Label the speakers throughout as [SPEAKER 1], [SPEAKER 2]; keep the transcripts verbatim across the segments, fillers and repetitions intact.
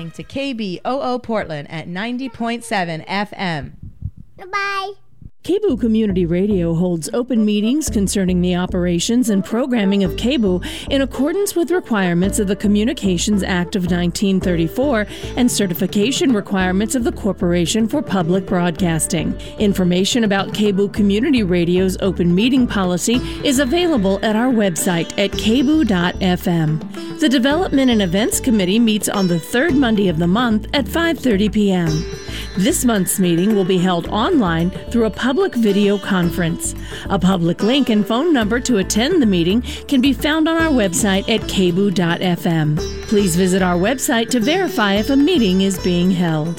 [SPEAKER 1] listening to K B O O Portland at ninety point seven F M.
[SPEAKER 2] Goodbye.
[SPEAKER 3] K B O O Community Radio holds open meetings concerning the operations and programming of K B O O in accordance with requirements of the Communications Act of nineteen thirty-four and certification requirements of the Corporation for Public Broadcasting. Information about K B O O Community Radio's open meeting policy is available at our website at k b o dot f m. The Development and Events Committee meets on the third Monday of the month at five thirty p.m. This month's meeting will be held online through a public video conference. A public link and phone number to attend the meeting can be found on our website at k b o dot f m. Please visit our website to verify if a meeting is being held.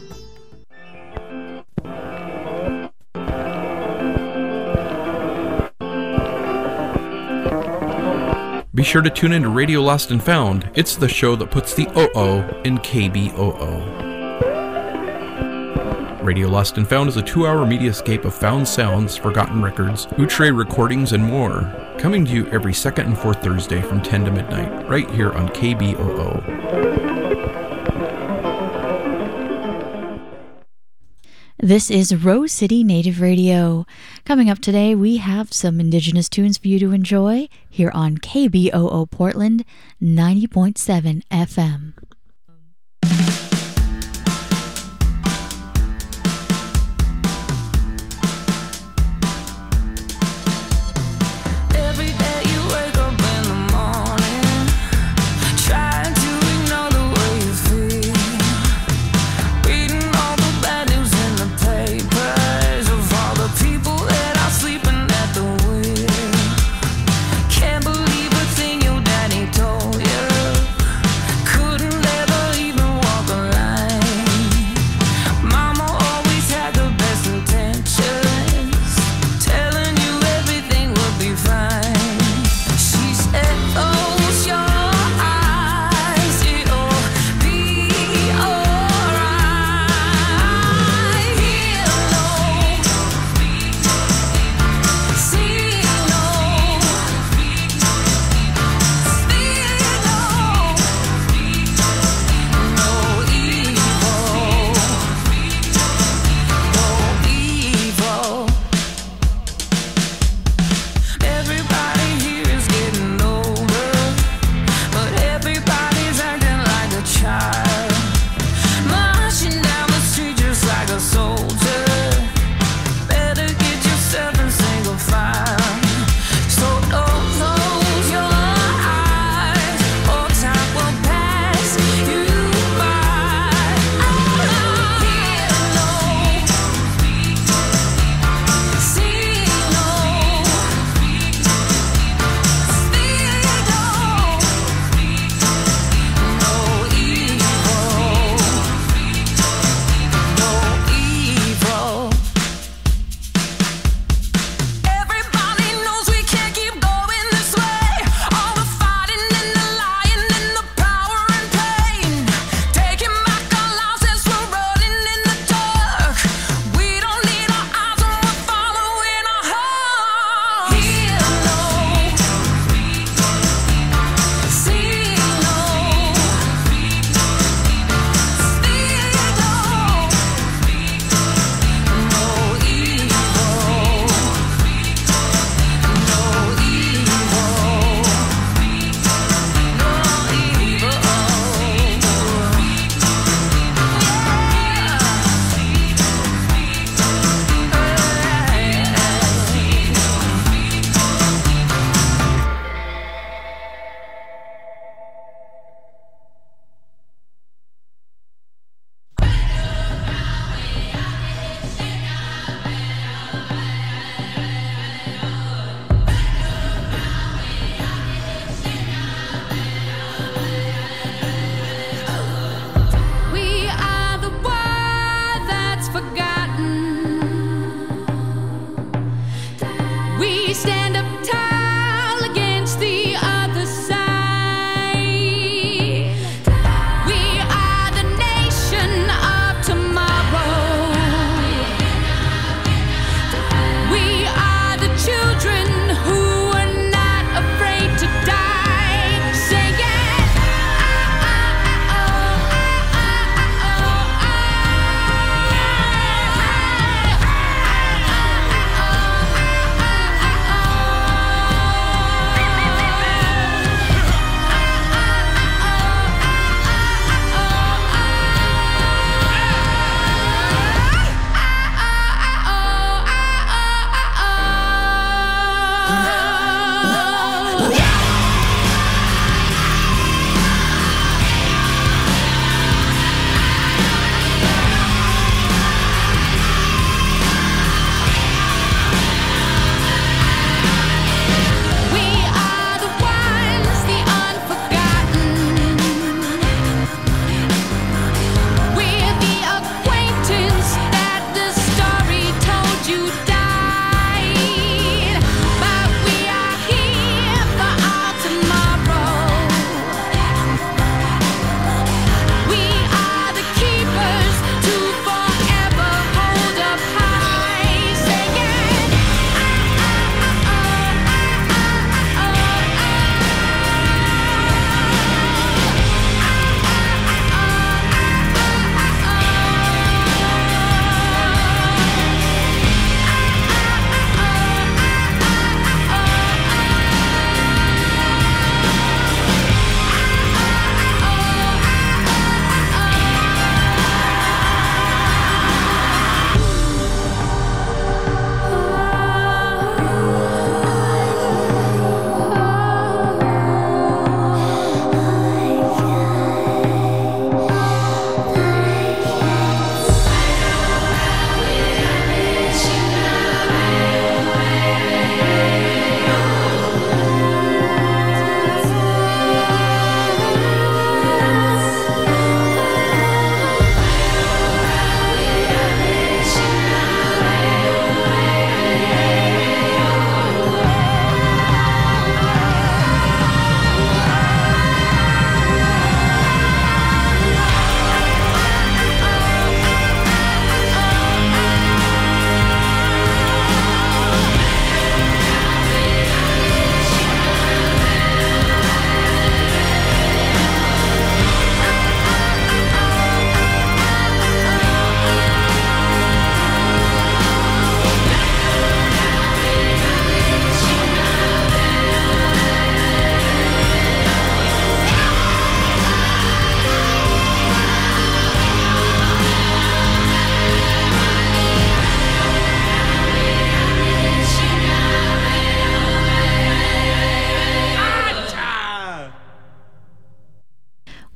[SPEAKER 4] Be sure to tune in to Radio Lost and Found. It's the show that puts the O O in K B O O. Radio Lost and Found is a two-hour mediascape of found sounds, forgotten records, outre recordings, and more. Coming to you every second and fourth Thursday from ten to midnight, right here on K B O O.
[SPEAKER 5] This is Rose City Native Radio. Coming up today, we have some Indigenous tunes for you to enjoy here on K B O O Portland, ninety point seven F M.
[SPEAKER 6] Can't believe a thing your daddy told you. Couldn't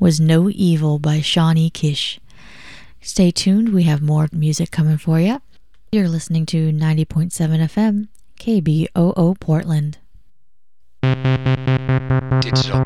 [SPEAKER 5] was No Evil by Shawnee Kish. Stay tuned, we have more music coming for you. You're listening to ninety point seven F M, K B O O Portland.
[SPEAKER 2] Digital.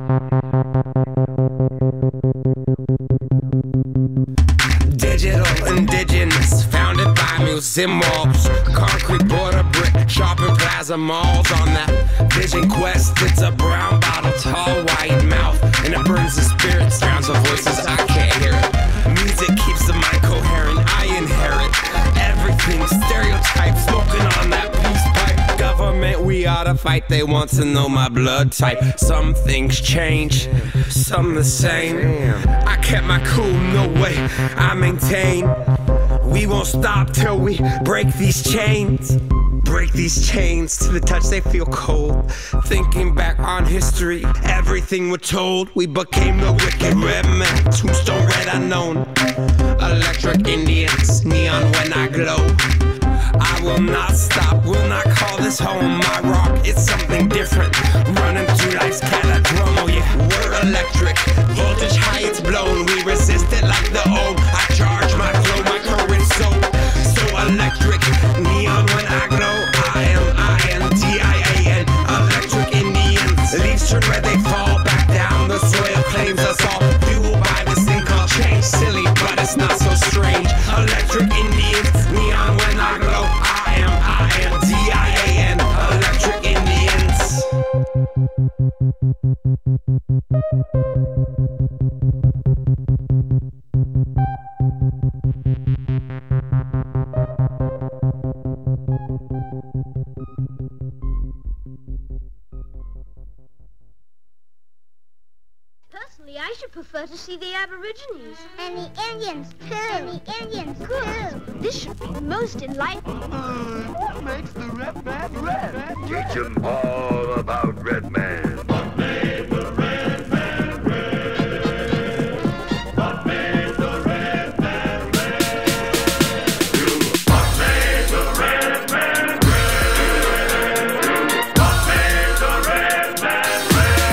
[SPEAKER 2] Digital indigenous, founded by museum walls, concrete border brick, shopping plaza malls. On that vision quest, it's a brown bottle, tall white mouth, and it burns the spirits, drowns the voices, I can't hear it. Music keeps the mind coherent, I inherit everything, stereotypes, smoking on that peace pipe. Government, we ought to fight, they want to know my blood type. Some things change, some the same. I kept my cool, no way, I maintain. We won't stop till we break these chains. Break these chains, to the touch they feel cold. Thinking back on history, everything we're told. We became the wicked red men, tombstone red unknown. Electric Indians, neon when I glow. I will not stop, will not call this home. My rock, it's something different. Running through life's catacomb, oh yeah, we're electric. Voltage high, it's blown, we resist it like the old. I charge my flow, my current so, so electric. Neon when I glow, I am, I am D I A N. Electric Indians, leaves turn red, they fall back down. The soil claims us all, fueled by this thing called change. Silly, but it's not so strange. Electric Indians, neon when I glow, I am, I am D I A N. Electric Indians.
[SPEAKER 6] Personally, I should prefer to see the Aborigines. And the Indians, too. And the Indians, too. This should be most enlightening.
[SPEAKER 7] Uh, what makes the red man red? Teach them all about Red Man. What made the red man red? What made the red man red? What made the red man red? What made the red man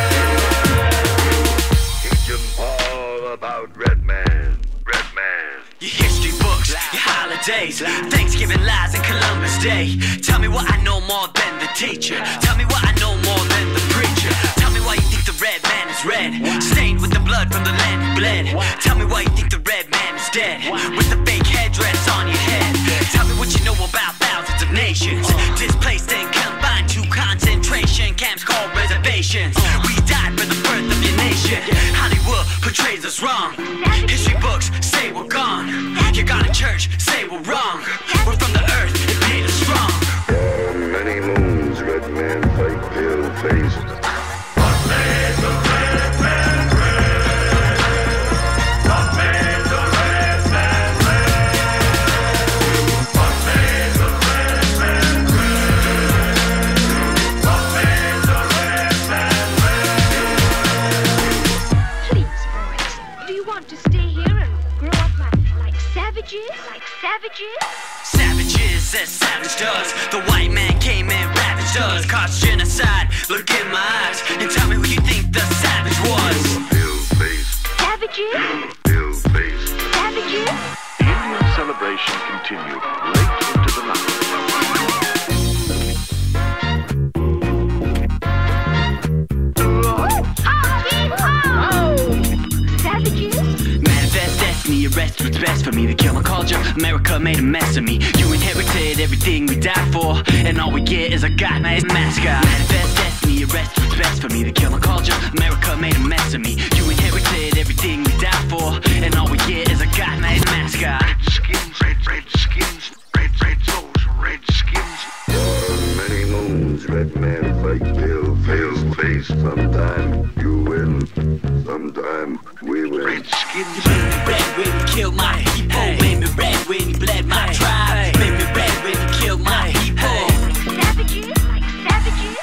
[SPEAKER 7] red? Teach them all about Red Man. Red Man.
[SPEAKER 8] Your history books, your holidays, Thanksgiving lies and Columbus Day. Tell me what I know more than the teacher. Tell me what I know more than the preacher. Tell me why you think the red man is red, stained with the blood from the land he bled. Tell me why you think the red man is dead, with the fake headdress on your head. Tell me what you know about thousands of nations, displaced and confined to concentration camps called reservations. We died for the birth of your nation. Hollywood portrays us wrong. History books say we're gone. You got a church, say we're wrong. We're from the earth, it made us strong.
[SPEAKER 7] For many moons, Red Man fight pale faced. What made the red man red? What made the red man red? What made the red man red? What made the red man red?
[SPEAKER 6] Please, boys, do you want to stay here and grow up like, like savages? Like savages?
[SPEAKER 8] Savages as savage does. The white man came and ravaged us, caused genocide. Look in my eyes and tell me who you think the savage was.
[SPEAKER 7] Ill-faced,
[SPEAKER 6] Savages?
[SPEAKER 7] ill-faced.
[SPEAKER 6] Savages?
[SPEAKER 7] Indian celebration continued late into the night.
[SPEAKER 6] Savages?
[SPEAKER 8] Manifest destiny, arrest what's best for me. The killing culture, America made a mess of me. You inherited everything we died for, and all we get is a goddamn mascot. Manifest destiny, arrest what's best for me. The killing culture, America made a mess of me. You inherited everything we died for, and all we get is a goddamn mascot.
[SPEAKER 7] Redskins, red, red skins, red, red souls, red skins. For many moons, Red Man fight pale face, face. Sometime you win, sometime we win. Red skins,
[SPEAKER 8] Made me red when he killed my people. Made me red when he bled my tribe. Made me red when he killed my people.
[SPEAKER 6] Savages? Like savages?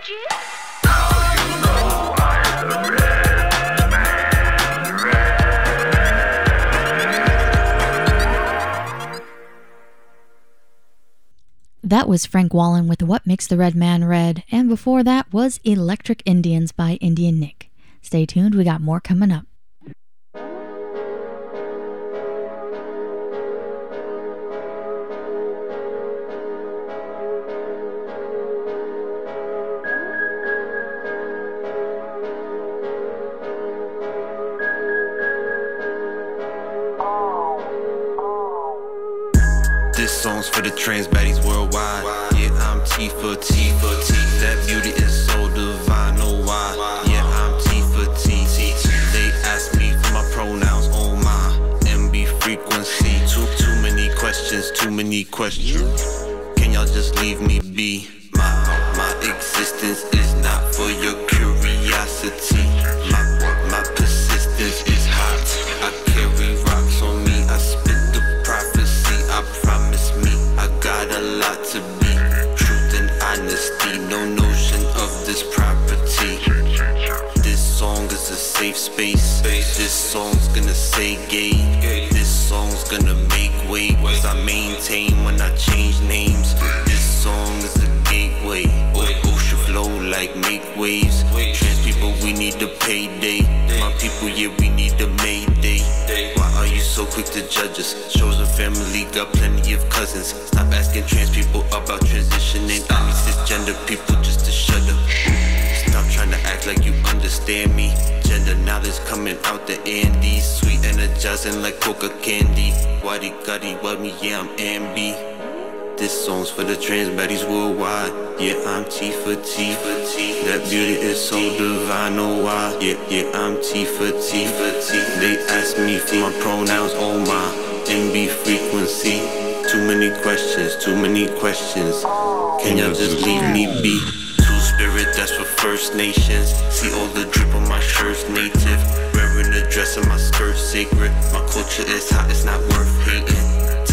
[SPEAKER 6] you?
[SPEAKER 5] That was Frank Wallen with What Makes the Red Man Red, and before that was Electric Indians by Indian Nick. Stay tuned, we got more coming up.
[SPEAKER 9] This song's for the trans baddies worldwide. Yeah, I'm T for T for T. That beauty is so divine, oh why? Yeah, I'm T for T. They ask me for my pronouns, oh my. M B frequency. Too too many questions, too many questions. Can y'all just leave me be? My my existence is not for your curiosity. My my persistence is hot. I carry rocks on me. I spit the prophecy. I promise me I got a lot to be. Truth and honesty, no notion of this property. This song is a safe space. This song's gonna say gay. This song's gonna make waves. I maintain when I change names. This song is a gateway. Ocean flow like make waves. Trans people, we need a payday. My people, yeah, we need a mayday. Why are you so quick to judge us? Chosen family, got plenty of cousins. Stop asking trans people about transitioning. I need cisgender people just to shut up. Stop trying to act like you understand me. Gender knowledge coming out the Andes. Sweet energizing like coca candy. Waddy guddy, what me, yeah, I'm Ambi. This song's for the trans baddies worldwide. Yeah, I'm T for T for T. That beauty is so divine, oh why? Yeah, yeah, I'm T for T for T. They ask me for my pronouns, oh my. M B frequency. Too many questions, too many questions. Can y'all just leave me be? Two spirit, that's for First Nations. See all the drip on my shirt's native. Wearing a dress and my skirt's sacred. My culture is hot, it's not worth hating.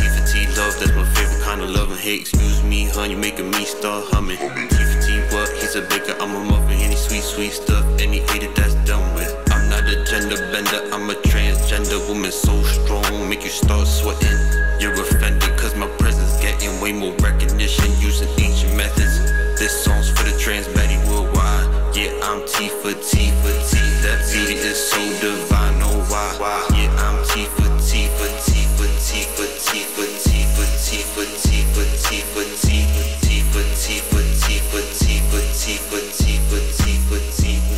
[SPEAKER 9] Love, that's my favorite kind of love and hate. Excuse me, hun, you making me start humming. T for T, what? He's a baker, I'm a muffin. Any sweet, sweet stuff, any hater that's done with. I'm not a gender bender, I'm a transgender woman so strong, make you start sweating. You're offended, cause my presence getting way more recognition using ancient methods. This song's for the trans baddie worldwide. Yeah, I'm T for T for T. That beauty is so divine, oh why? Yeah, I'm T for T for T for T for T for T. T for T for T for T for T for T for T for T for T for T for T for T for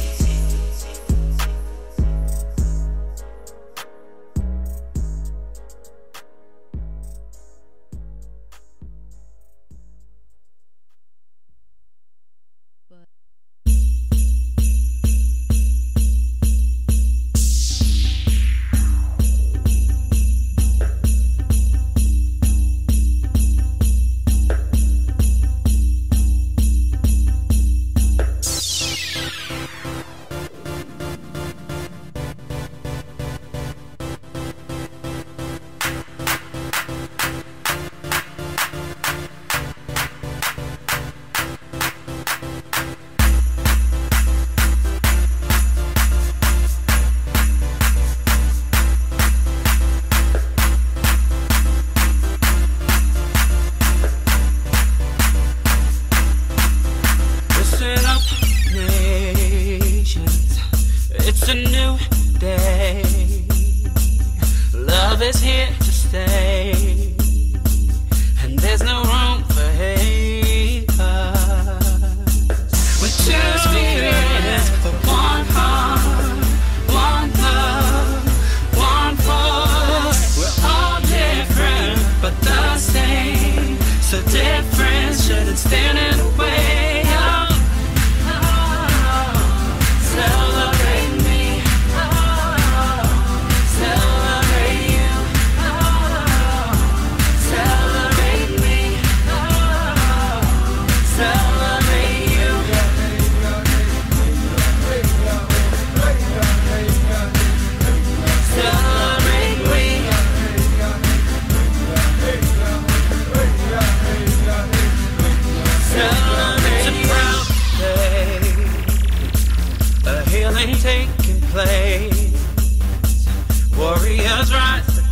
[SPEAKER 10] Celebrate me, celebrate you.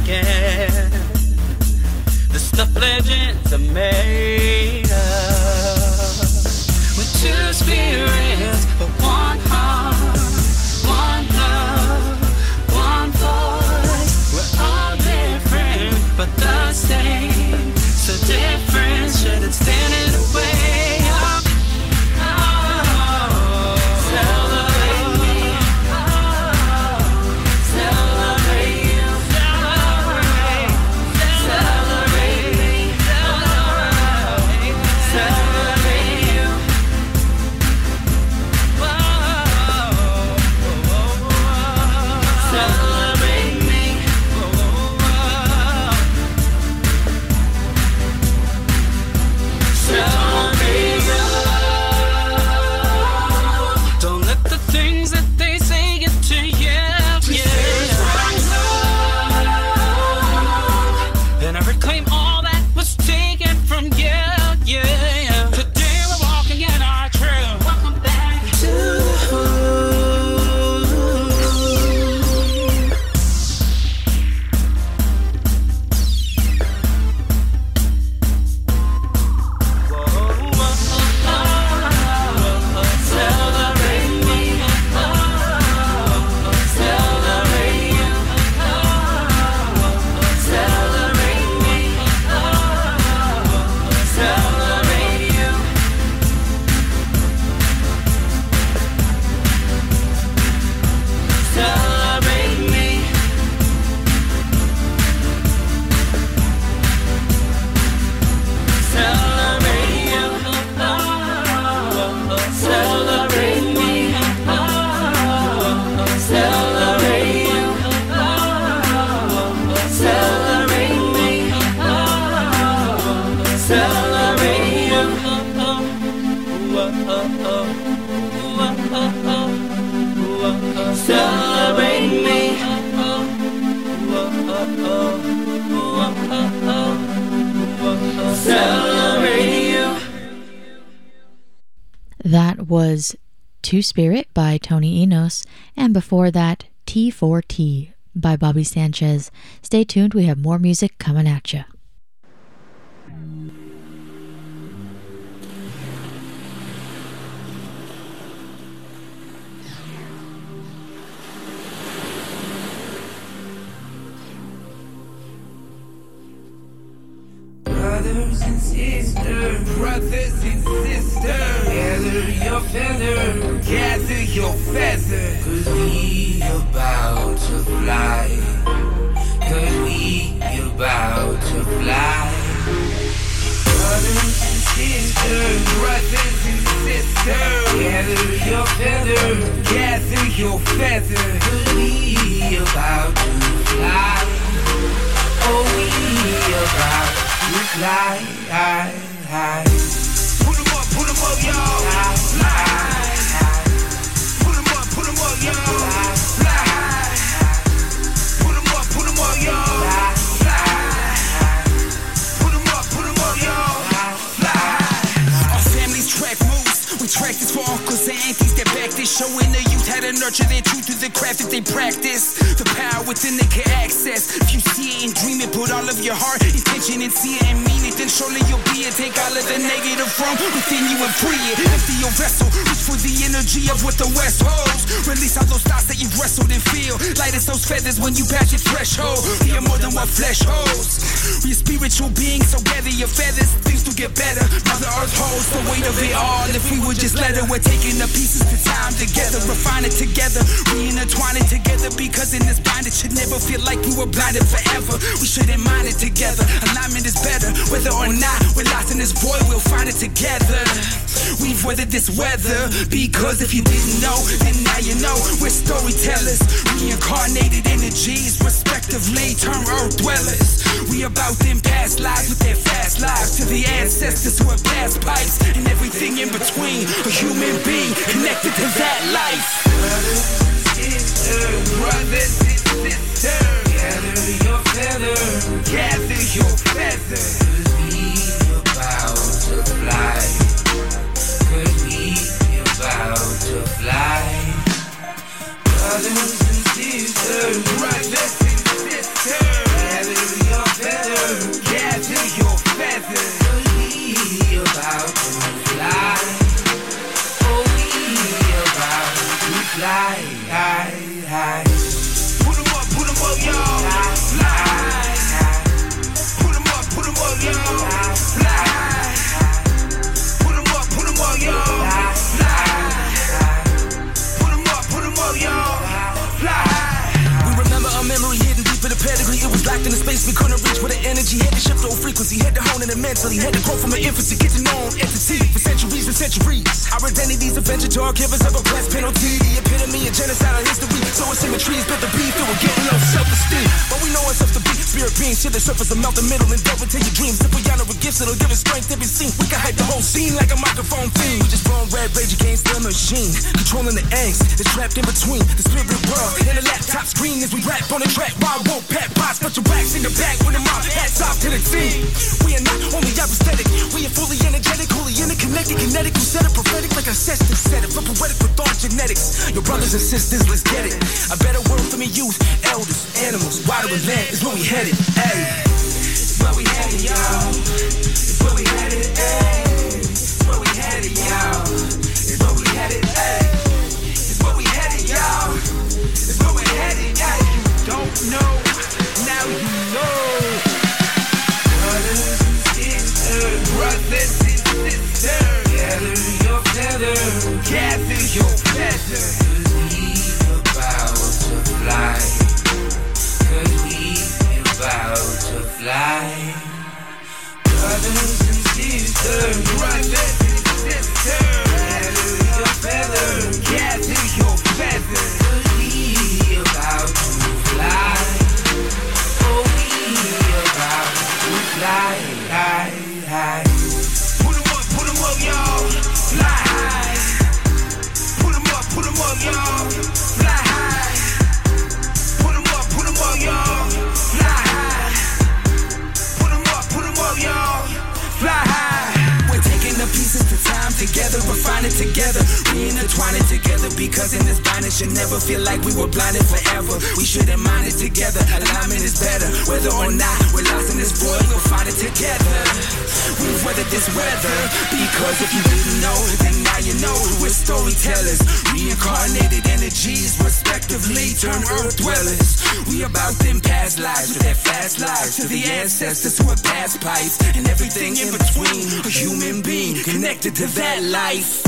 [SPEAKER 10] again. The stuff legends are made of. With two spirits, but one heart, one love, one voice. We're all different, but the same. So different, shouldn't stand in the way of. Oh, celebrate me. Oh, celebrate you. Celebrate, celebrate me. Celebrate, celebrate you. Whoa, celebrate me. Celebrate you. Don't let the things that they say get to you. Yeah. Then I reclaim all that was taken from you. Yeah. Today we're walking in our truth. Welcome back to. Celebrate me. Celebrate you. Celebrate me. Celebrate you. Celebrate me. Celebrate you. Celebrate me. Celebrate you. Celebrate me. Celebrate you. Celebrate me. Celebrate you.
[SPEAKER 5] That was Two Spirit by Tony Enos, and before that, T four T by Bobby Sanchez. Stay tuned, we have more music coming at you.
[SPEAKER 2] Brothers and sisters, brothers and sisters, gather your feather, gather your feather, cause we about to fly, cause we about to fly. Brothers and sisters, brothers and sisters, gather your feather, gather your feather, cause we about to fly, oh we about to fly, high, high. Put 'em up, put 'em up, y'all. Fly, fly. Put 'em up, put 'em up, y'all. Fly. Put 'em up, put 'em up, y'all. Fly. Put 'em up, put 'em up, y'all. Fly. Our family's track moves. We track this for uncles and aunties that back this, showing the youth how to nurture their truth through the craft that they practice. The power within they can access. If you see it and dream it, put all of your heart, intention, and see it and mean it, then surely you'll be it. Take all of the negative from within you and free it. Empty your vessel, reach for the energy of what the West holds. Release all those thoughts that you've wrestled and feel. Light as those feathers when you pass your threshold. We are more than what flesh holds. We're spiritual beings, so gather your feathers. Things will get better. Mother Earth holds the weight of it all. If we would just let her, we're taking the pieces to time together, refine it together, re-intertwine it together. Because in this bind, it should never feel like we were blinded forever. We shouldn't mind it together. Alignment is better, whether or not we're lost in this void, we'll find it together. We've weathered this weather, because if you didn't know, then now you know. We're storytellers, reincarnated energies, respectively term earth dwellers. We about them past lives with their fast lives, to the ancestors who have passed pipes and everything in between. A human being connected to that life. Brothers and sisters, brothers and sisters, gather your feather, gather your feather, cause we about to fly, cause we about to fly. Brothers and sisters, brothers and sisters, fly. Put 'em up, put 'em up, y'all. Fly. Put 'em up, put 'em up, y'all. Fly. Put 'em up, put 'em up, y'all. Fly. Put 'em up, put 'em up, y'all. Fly. We remember a memory hidden deep in the pedigree. It was locked in a space we couldn't reach, with the energy had to shift over frequency, had to hone in it mentally, had to grow from an infancy, get to know an entity for centuries and centuries. Our identities, adventure talk, givers of a blessed penalty, the epitome of genocidal history. So it's symmetries, built the beef, it will get low self-esteem. But we know ourselves to be spirit beings, to the surface of melt the middle and delve into your dreams. If we honor with gifts, it'll give us strength to be seen. We can hype the whole scene like a microphone theme. We just born red rage against the machine, controlling the angst that's trapped in between the spirit world and the laptop screen as we rap on the track. Why won't pat bots, but your racks in the back when the mouth hats off to the team. We are not only aesthetic, we are fully energetic, fully interconnected, kinetic. We set it prophetic like ancestors said it, for poetic with our genetics. Your brothers and sisters, let's get it. A better world for me, youth, elders, animals, water and land is where we headed. Ayy, it's where we headed, y'all. It's where we headed, ayy. It's where we headed, y'all. It's where we headed, ayy. It's where we headed, y'all. It's where we headed, ayy. You don't know, now you know. Brothers and sisters, brothers and sisters, gather your feathers, gather your feathers. Cause we about to fly. Cause we about to fly. Brothers and sisters, brothers and sisters, gather your feathers, gather your feathers. Cause we about to fly. Oh, we about to fly, high, high. Put 'em up, put 'em up, y'all. Fly high. Put 'em up, put 'em up, y'all. Fly high. Put 'em up, put 'em up, y'all. Fly high. Put 'em up, put 'em up, y'all. Fly high. We're taking the pieces to time together, refine it together, re-intertwine it together. Because in this blindness, you never feel like we were blinded forever. We shouldn't mind it together. Alignment is better. Whether or not we're lost in this void, we'll find it together. We've weathered this weather, because if you didn't know, then now you know. We're storytellers, reincarnated energies, respectively turn earth dwellers. We about them past lives, with their fast lives, to the ancestors who have passed pipes, and everything in between. A human being connected to that life.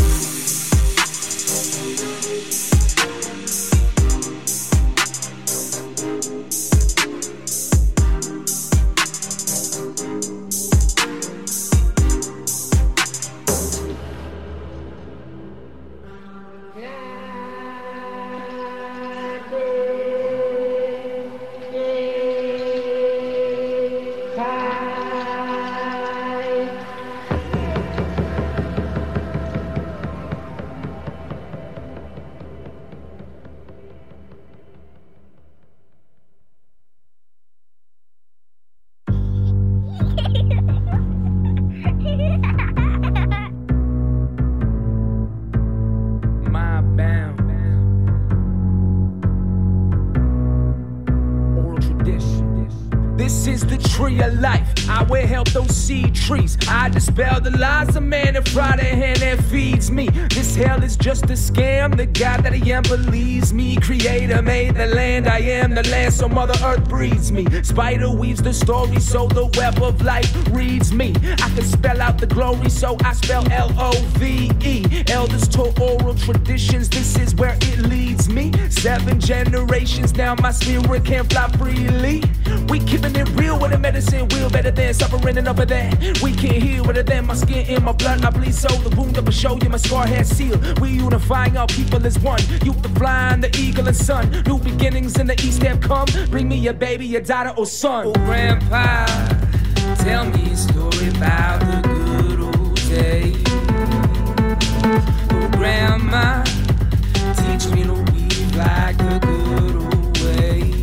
[SPEAKER 11] I help those seed trees. I dispel the lies of man and fry the hand that feeds me. This hell is just a scam. The God that I am believes me. Creator made the land. I am the land, so Mother Earth breeds me. Spider weaves the story, so the web of life reads me. I can spell out the glory, so I spell L O V E. Elders taught oral traditions. This is where it leads me. Seven generations now, my spirit can fly freely. We keeping it real with a medicine wheel, better than suffering enough of that. We can't heal better than my skin in my blood. I bleed so the wound of a show you my scar has sealed. We unifying our people as one. Youth the flying, the eagle and sun. New beginnings in the east have come. Bring me a baby, a daughter or son.
[SPEAKER 2] Oh, Grandpa, tell me a story about the good old days. Oh, Grandma, teach me to weave like the good old ways.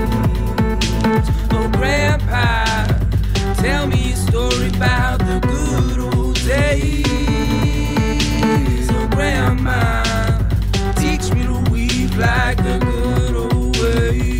[SPEAKER 2] Oh, Grandpa, tell me a story about the good old days. Oh, Grandma, teach me to weave like the good old ways.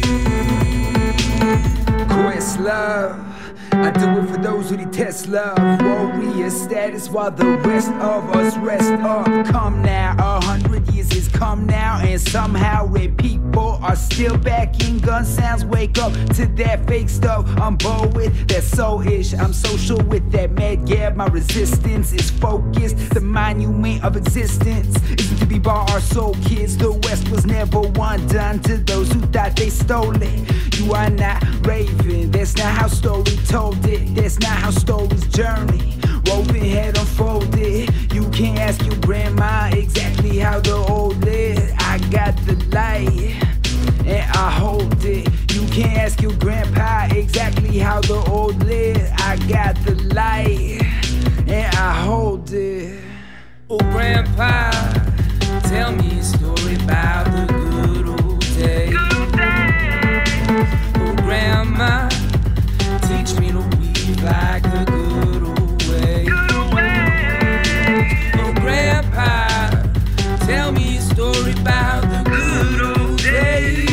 [SPEAKER 12] Questlove, I do it for those who detest love. Warrior status while the rest of us rest up. Come now, a hundred years is come now, and somehow red people are still backing gun sounds. Wake up to that fake stuff I'm bold with, that's so-ish. I'm social with that mad gab, my resistance is focused. The monument of existence isn't to be bought our soul kids. The West was never one done to those who thought they stole it. You are not raving, that's not how story told it. That's not how stories journey, woven head unfolded. You can't ask your grandma exactly how the old lived. I got the light and I hold it. You can't ask your grandpa exactly how the old lived. I got the light and I hold it.
[SPEAKER 11] Oh grandpa, tell me a story about the good old days. Good days. Oh grandma, teach me to weave like the good old way. Good way. Oh grandpa, tell me a story about the good old days.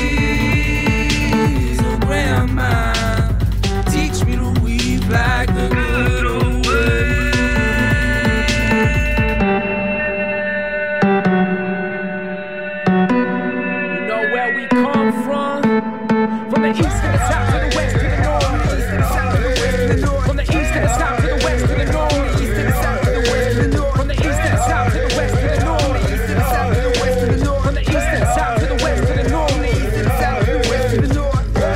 [SPEAKER 11] Oh grandma, teach me to weave like the good old way. You know where we come from? From the east to the south to the west to the north, east to the south to the west to the north. From the east to the south to the west to the north, east to the south to the west to the north. From the east to the south to the west to the north, east to the south to the west to the north. From the east to the south to the west to the north, east to the south to the west to the north.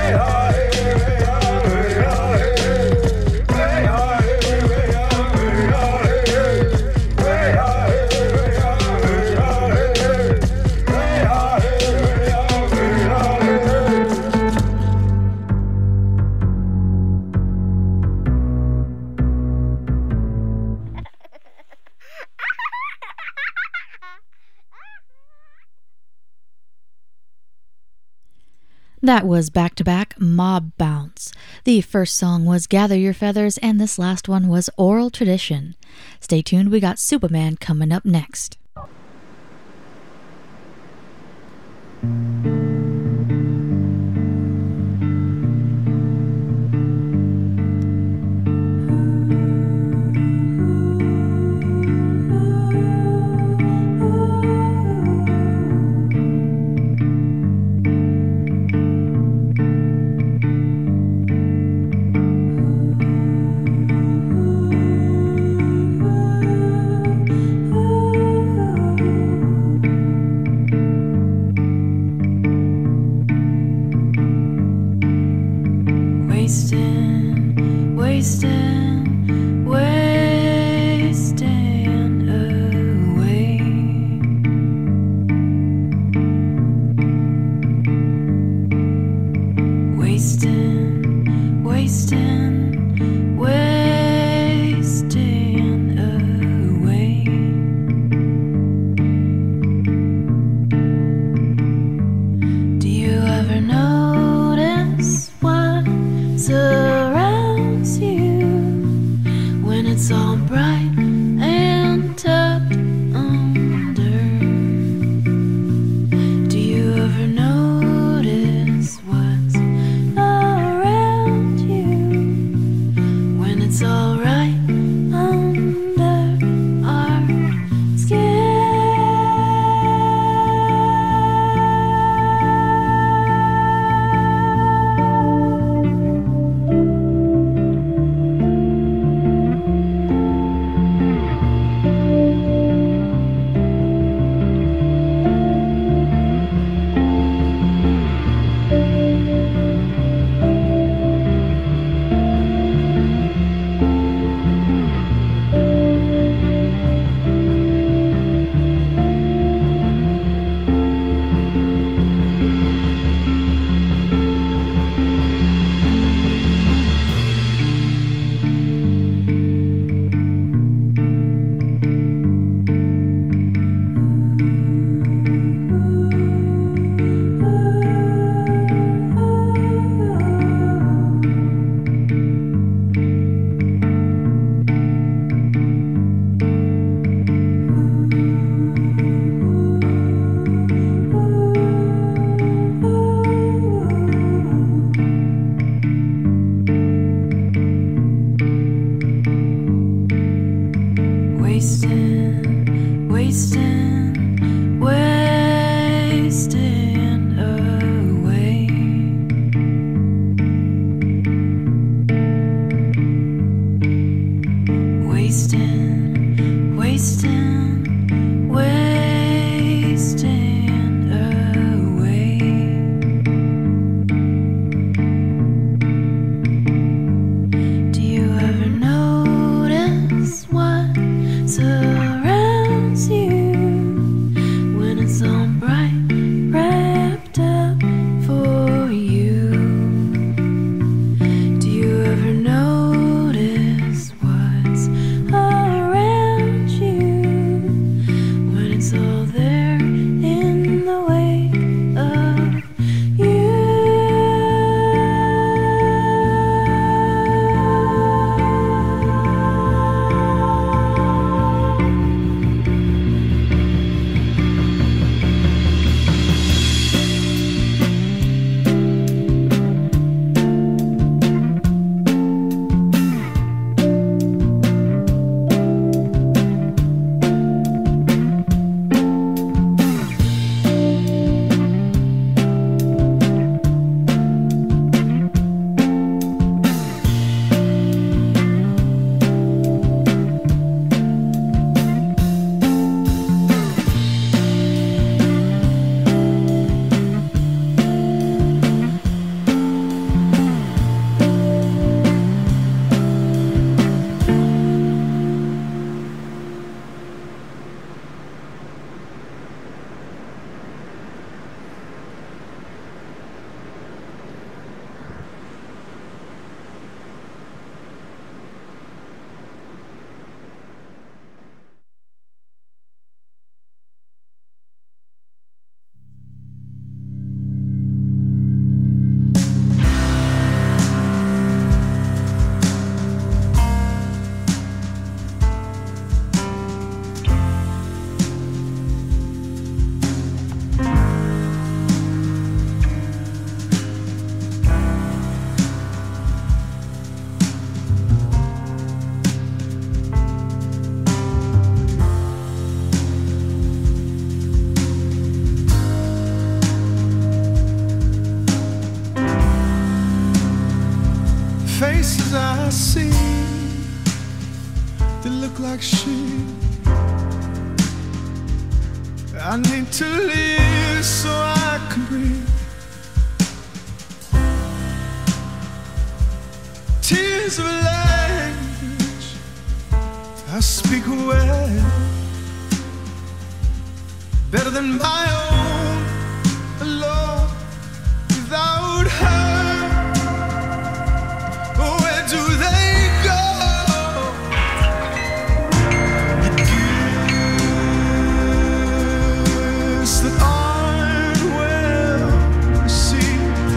[SPEAKER 5] That was back-to-back Mob Bounce. The first song was Gather Your Feathers, and this last one was Oral Tradition. Stay tuned, we got Superman coming up next.
[SPEAKER 13] Notice what's around you. faces I see, they look like sheep. I need to live so I can breathe. Tears of language I speak well, better than my own, alone, without her. Where do they go? The gifts that aren't well received,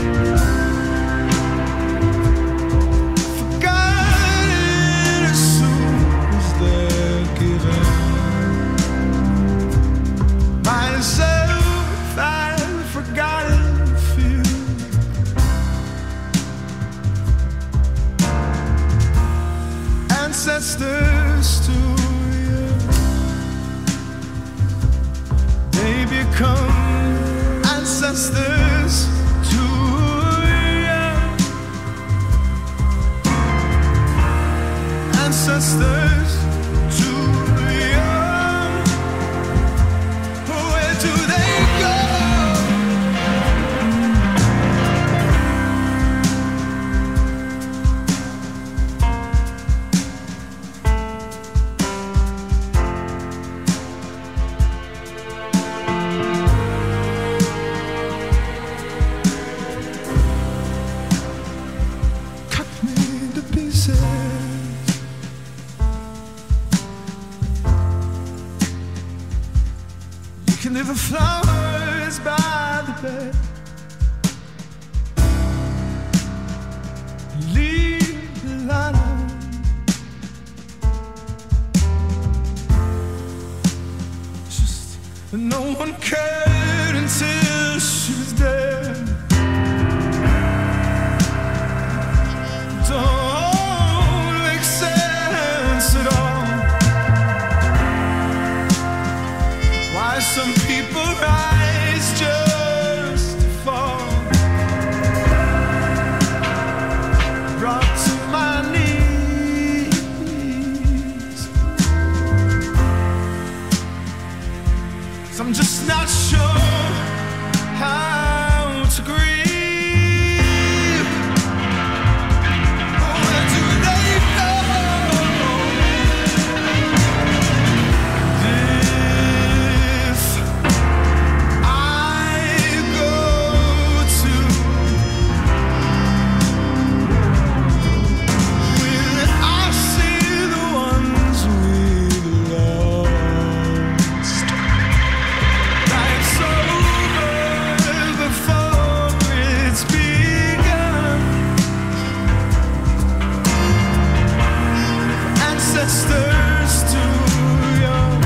[SPEAKER 13] forgotten as soon as they're given. Myself, I've forgotten a few. Ancestors to you, they become ancestors to you. Ancestors to you. Where do they go? Cut me to pieces. You can leave the flowers by the bed, leave the light on. Just no one cared until she was dead. Don't make sense at all. Why some people rise just to fall. Brought to my knees. So I'm just not sure how to grieve. Where do they go? If I go to, will I see the ones we lost? Life's over before it's begun. Ancestors too young,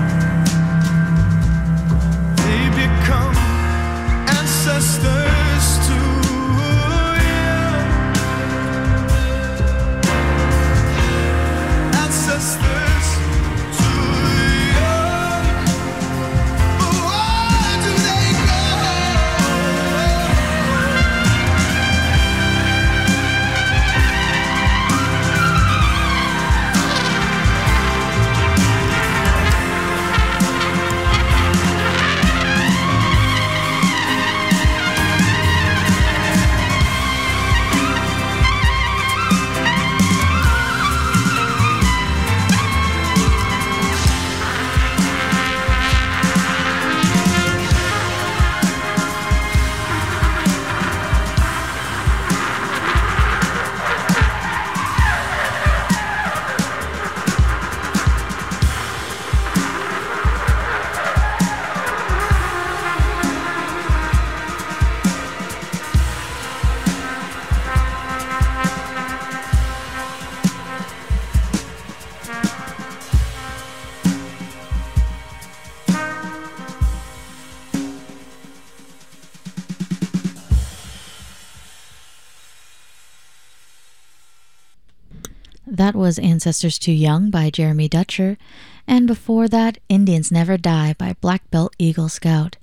[SPEAKER 13] they become ancestors too young. Ancestors too young. Where do they go?
[SPEAKER 5] That was Ancestors Too Young by Jeremy Dutcher, and before that, Indians Never Die by Black Belt Eagle Scout.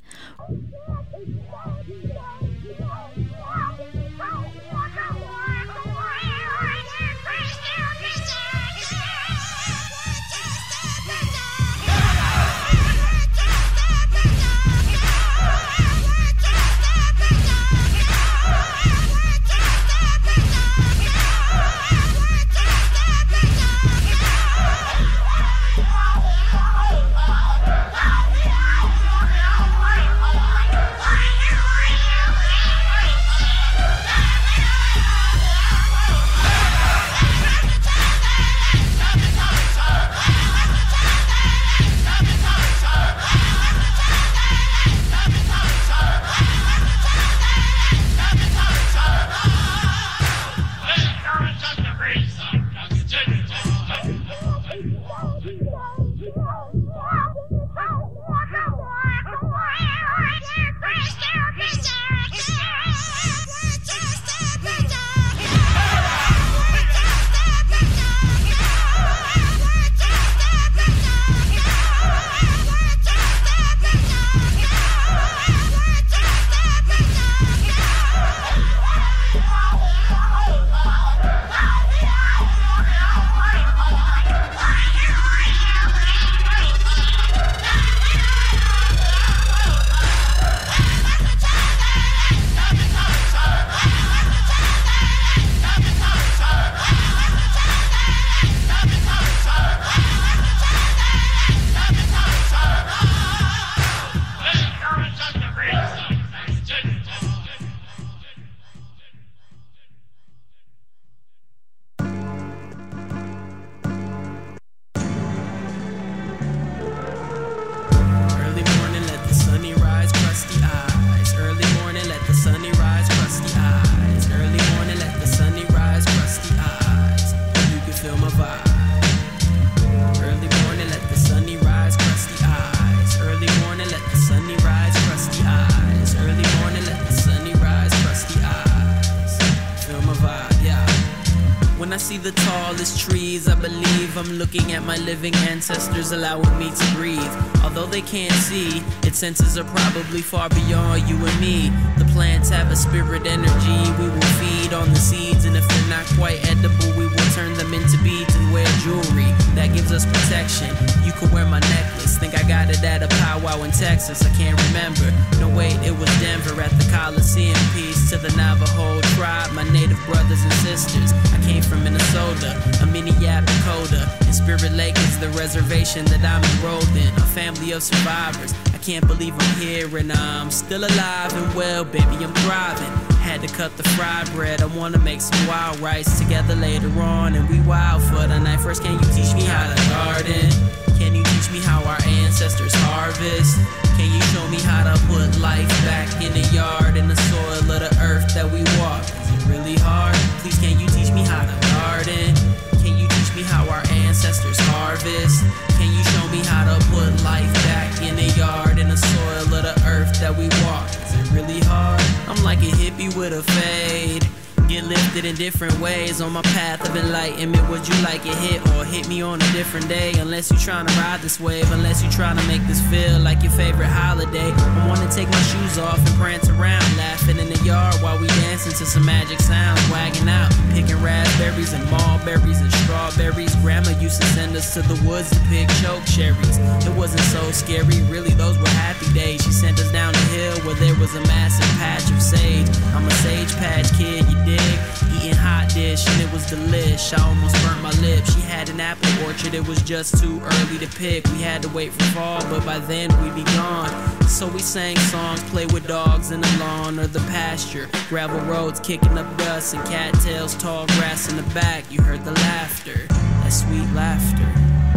[SPEAKER 14] I see the tallest trees, I believe I'm looking at my living ancestors allowing me to breathe. Although they can't see, its senses are probably far beyond you and me. The plants have a spirit energy, we will feed on the seeds, and if they're not quite edible, we will turn them into beads and wear jewelry that gives us protection. You could wear my necklace, think I got it at a powwow in Texas, I can't remember. No wait, it was Denver at the Coliseum. Peace to the Navajo tribe, my native brothers and sisters. I came from Minnesota, a Minneapolis, Dakota, and Spirit Lake is the reservation that I'm enrolled in. A family of survivors, I can't believe I'm here and I'm still alive and well, baby, I'm thriving. Had to cut the fried bread, I wanna make some wild rice together later on, and we wild for the night. First, can you teach me how to garden? Can you teach me how our ancestors harvest? Can you show me how to put life back in the yard, in the soil of the earth that we walk? Is it really hard? Please, can you teach me how to garden? Can you teach me how our ancestors harvest? Can you show me how to put life back in the yard, in the soil of the earth that we walk? Is it really hard? I'm like a hippie with a fade, get lifted in different ways on my path of enlightenment. Would you like it hit or hit me on a different day? Unless you trying to ride this wave, unless you trying to make this feel like your favorite holiday. I wanna take my shoes off and prance around, laughing in the yard while we dancing to some magic sounds, wagging out, picking raspberries and mulberries and strawberries. Grandma used to send us to the woods to pick choke cherries. It wasn't so scary, really, those were happy days. She sent us down the hill where there was a massive patch of sage. I'm a sage patch kid, you dig? Eating hot dish and it was delish. I almost burnt my lips. She had an apple orchard, it was just too early to pick. We had to wait for fall, but by then we'd be gone. So we sang songs, play with dogs in the lawn or the pasture. Gravel roads kicking up dust and cattails, tall grass in the back. You heard the laughter, that sweet laughter.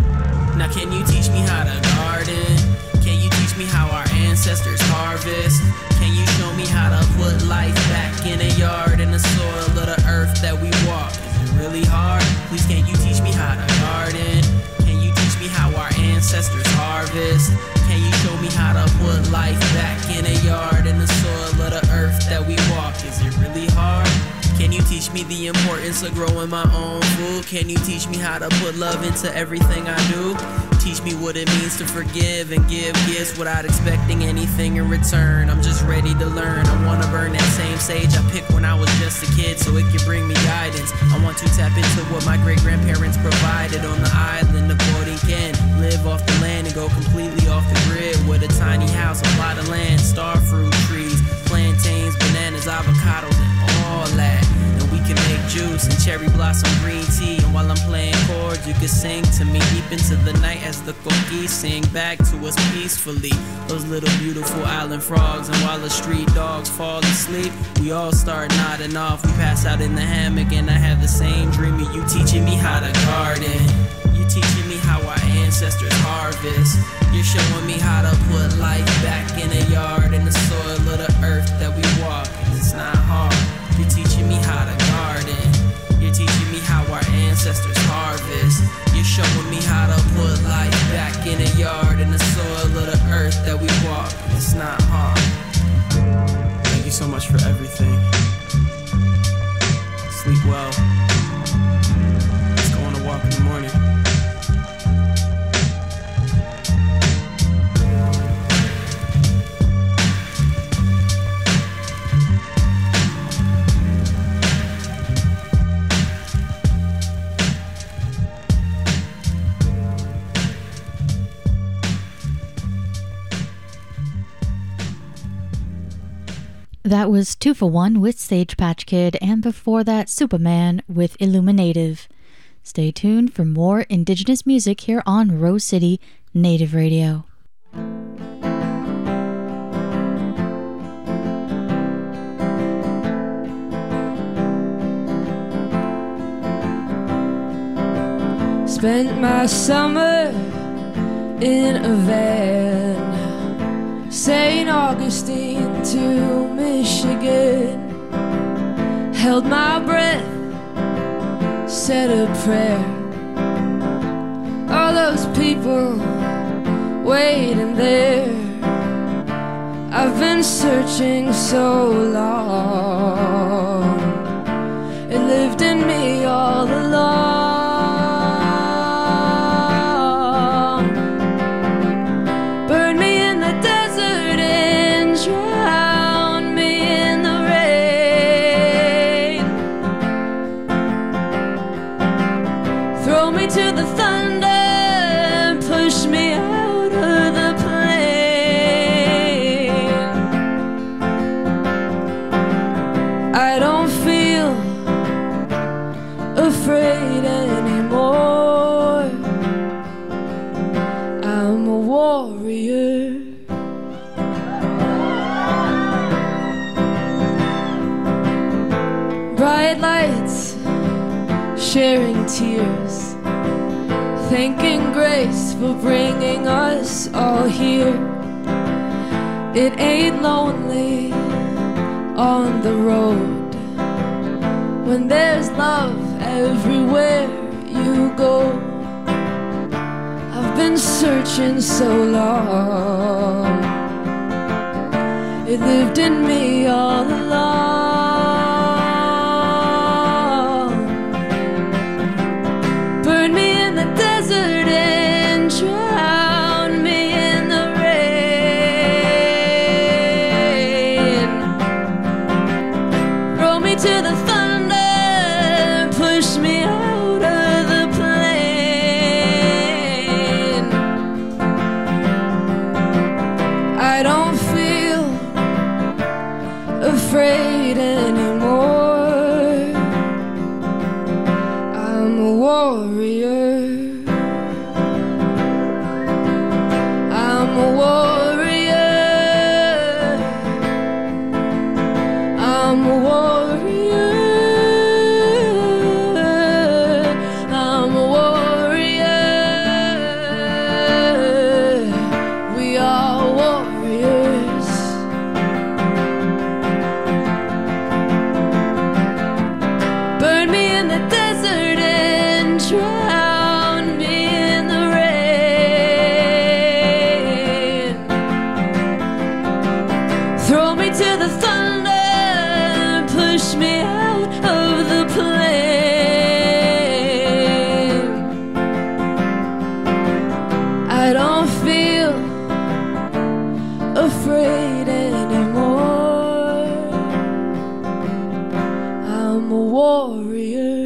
[SPEAKER 14] Now can you teach me how to garden? Can you teach me how our ancestors harvest? Can you show me how to put life back in a yard, in the soil of the earth that we walk? Is it really hard? Please, can you teach me how to garden? Can you teach me how our ancestors harvest? Can you show me how to put life back in a yard, in the soil of the earth that we walk? Is it really hard? Can you teach me the importance of growing my own food? Can you teach me how to put love into everything I do? Teach me what it means to forgive and give gifts without expecting anything in return. I'm just ready to learn. I wanna burn that same sage I picked when I was just a kid so it can bring me guidance. I want to tap into what my great-grandparents provided on the island of Borinquen. Live off the land and go completely off the grid with a tiny house, a plot of land, starfruit trees, plantains, bananas, avocados, and all that. And we can make juice and cherry blossom green tea. And while I'm playing chords, you can sing to me deep into the night as the coquis sing back to us peacefully. Those little beautiful island frogs. And while the street dogs fall asleep, we all start nodding off. We pass out in the hammock and I have the same dream of you teaching me how to garden. You teaching me how our ancestors harvest. You're showing me how to put life back in a yard, in the soil of the earth that we walk. It's not hard. You're teaching me how to garden. You're teaching me how our ancestors harvest. You're showing me how to put life back in a yard, in the soil of the earth that we walk. It's not hard. Thank you so much for everything. Sleep well. Let's go on a walk in the morning.
[SPEAKER 5] That was Two for One with Sage Patch Kid, and before that, Superman with Illuminative. Stay tuned for more Indigenous music here on Rose City Native Radio.
[SPEAKER 15] Spent my summer in a van, Saint Augustine to Michigan. Held my breath, said a prayer. All those people waiting there. I've been searching so long. It lived in me all along. don't feel afraid anymore. I'm a warrior. Bright lights, sharing tears, thanking grace for bringing us all here. It ain't lonely on the road when there's love everywhere you go. I've been searching so long, it lived in me all along. Burn me in the desert and drown me in the rain. Roll me to the thunder, push me out of the plain. I don't feel afraid anymore. I'm a warrior. I'm a warrior. I'm a warrior. I'm a warrior. We are warriors. Burn me in the desert and drown me in the rain. Throw me to the thunder, push me out of the plain. I don't feel afraid anymore. I'm a warrior.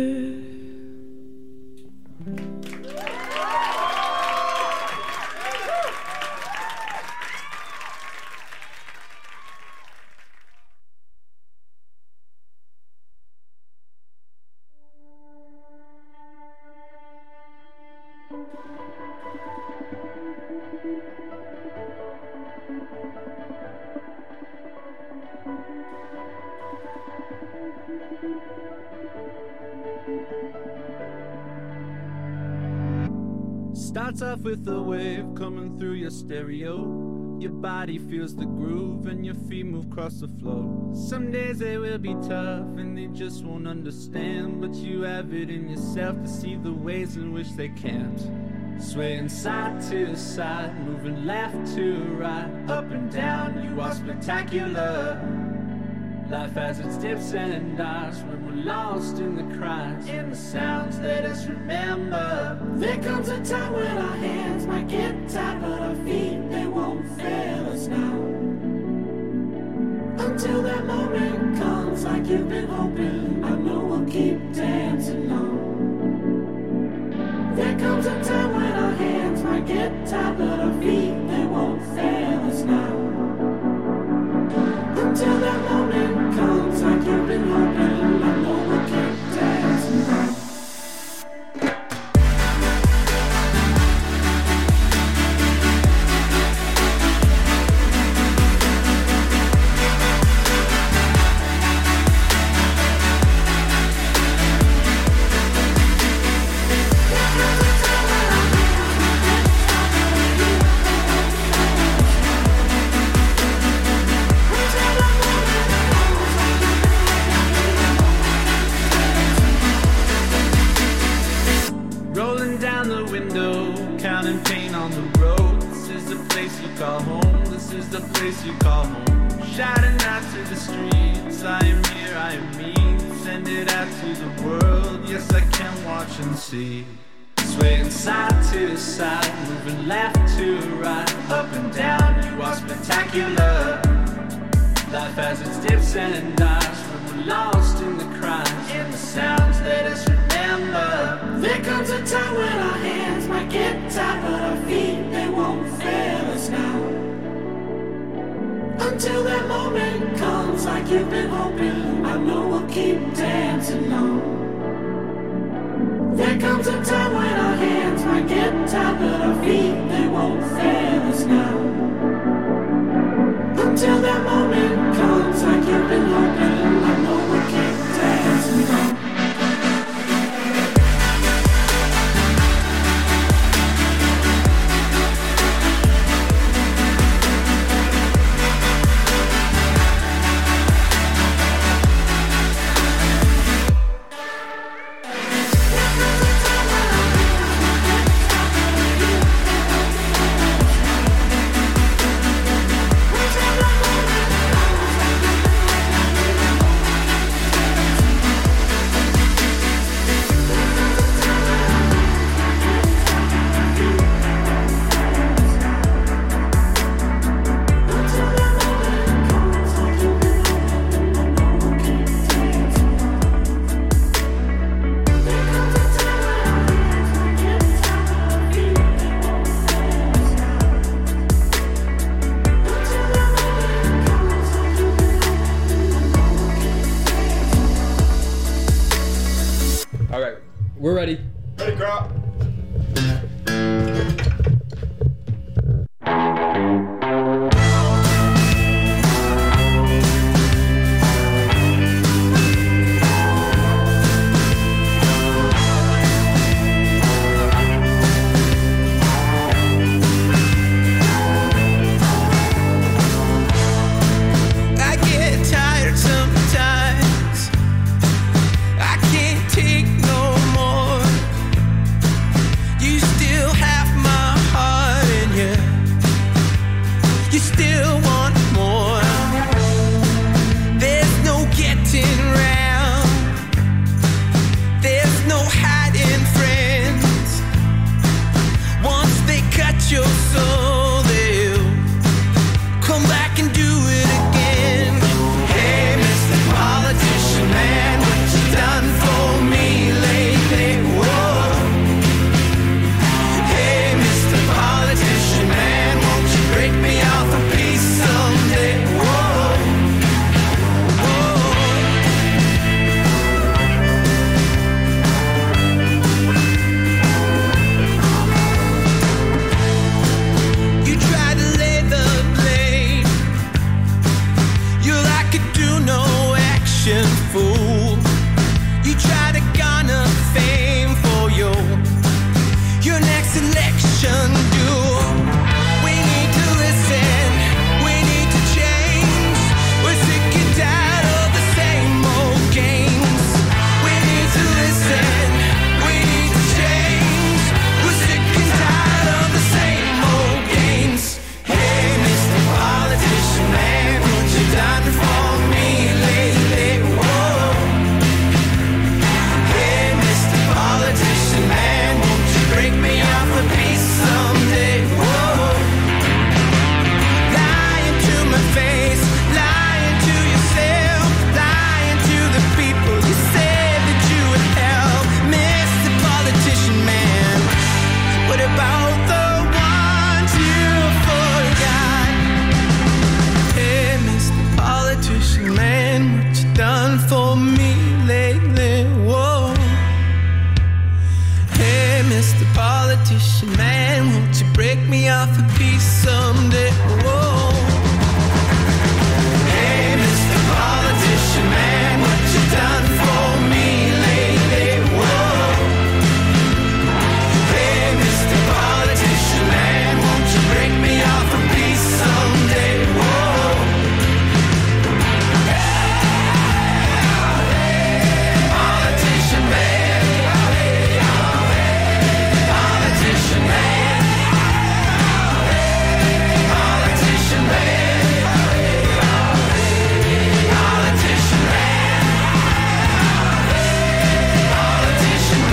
[SPEAKER 16] Starts off with a wave coming through your stereo. Your body feels the groove and your feet move across the floor. Some days they will be tough and they just won't understand, but you have it in yourself to see the ways in which they can't. Swaying side to side, moving left to right, up and down, you are spectacular. Life has its dips and dives when we're lost in the cries, in the sounds let us remember. There comes a time when our hands might get tied, but our feet, they won't fail us now. Until that moment comes like you've been hoping, I know we'll keep dancing on. There comes a time when our hands might get tied, but our feet, they won't fail us now. Until that moment comes like you've been hoping, I know we'll keep dancing on. You call home, shouting out to the streets, I am here, I am me, send it out to the world, yes I can watch and see. Swaying side to side, moving left to right, up and down, you are spectacular. Life has its dips and dives, when we're lost in the cries, in the sounds let us remember. There comes a time when our hands might get tied, but our feet, they won't fail us now. Until that moment comes like you've been hoping, I know we'll
[SPEAKER 10] keep dancing on. There comes a time when our hands might get tied, but our feet, they won't fail us now. Until that moment comes, like you've been hoping, I know we keep dancing on.
[SPEAKER 17] We're ready.
[SPEAKER 18] Ready, girl.
[SPEAKER 2] I get tired sometimes. I can't take no more. You still have my heart in you. You still want more. There's no getting round. There's no hiding friends. Once they cut your soul, they'll come back and do it again. Hey, Mister Politician Man, what you done for me lately? Whoa. Hey, Mister Politician Man, won't you break me off a piece someday? Whoa. You try to lay the blame. You're like a do no action fool. You try to garner fame for your your next election duel. We need to listen. We need to change. We're sick and tired of the same old games. We need to listen. We need to change. We're sick and tired of the same old games. Hey, Mister Politician Man, what you done for me lately? Whoa. Hey, Mister Politician Man, won't you break me off a piece someday? Whoa. Lying to my face, lying to yourself, lying to the people you said that you would help. Mister Politician Man, what about the ones you forgot? Hey, Mister Politician Man, what you done for me lately? Whoa. Hey, Mister Politician Man, won't you break me off a piece someday? Whoa. Hey, Mister Politician Man, what you done for me lately? Whoa. Hey, Mister Politician Man, won't you break me off a piece someday? Whoa. Politician Man. Politician Man. Politician Man. Politician Man. Politician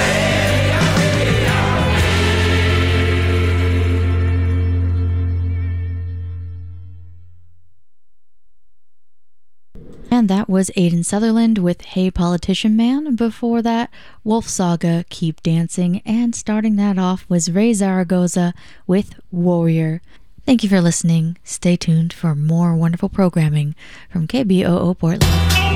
[SPEAKER 5] And that was Aiden Sutherland with Hey Politician Man. Before that, Wolf Saga, Keep Dancing. And starting that off was Ray Zaragoza with Warrior. Thank you for listening. Stay tuned for more wonderful programming from K B O O Portland.